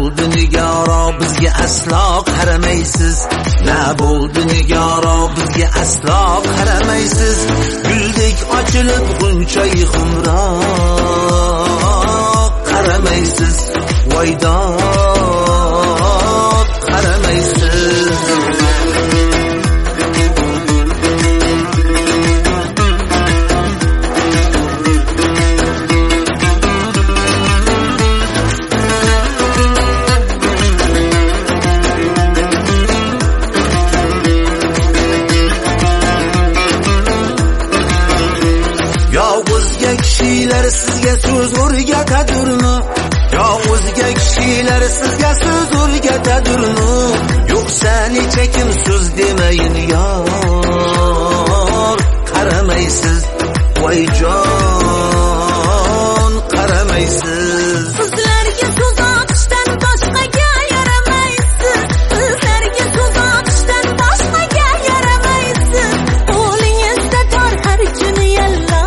bo'ldi nigoro bizga aslo qaramaysiz, na bo'ldi nigoro bizga aslo qaramaysiz. Guldek ochilib g'unchoy xumroq qaramaysiz, voydod qaramaysiz. Kishilar sizga so'z o'rgatadurmi? Yo o'zga kishilar sizga so'z o'rgatadurmi? Yo'qsa necha kim so'z demayin yor, qaramaysiz, voyjon qaramaysiz. Sizlarga so'z otishdan boshqaga yaramaysiz, sizlarga so'z otishdan boshqaga yaramaysiz. Qo'lingizda tor har kuni yalla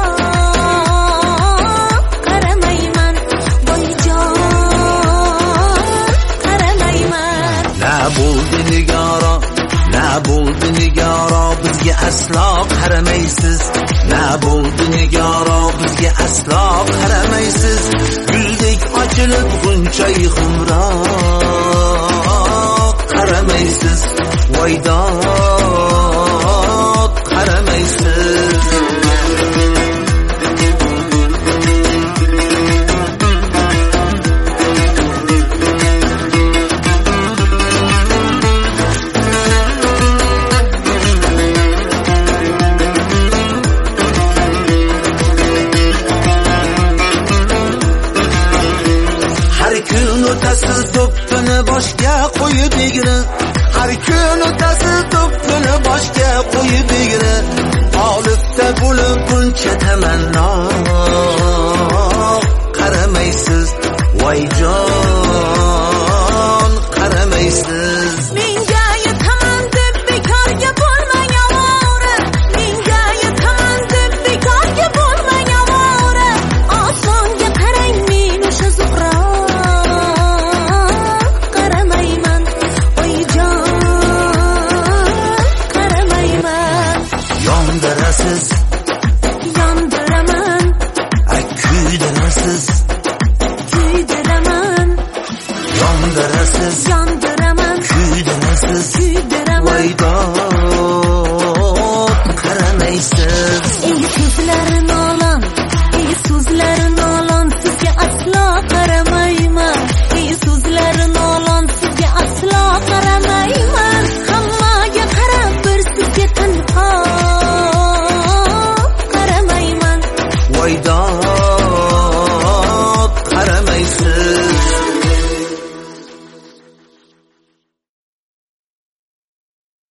bo'ldi nigoro bizga aslo qaramaysiz, na bo'ldi nigoro bizga aslo qaramaysiz. Guldek ochilib g'unchoy xumroq qaramaysiz, voydod qaramaysiz. O'tasiz do'ppini boshga qo'yib egri, har kun o'tasiz do'ppini boshga qo'yib egri. Olibda bo'lib buncha tamanno qaramaysiz, voyjon qaramaysiz. Menga yetaman deb bekorga bo'lmang ovora, menga yetaman deb bekorga bo'lmang ovora. Osonga qarang men o'sha zuhra yondiraman, kuydirasiz, yondiraman, kuydirasiz, voydod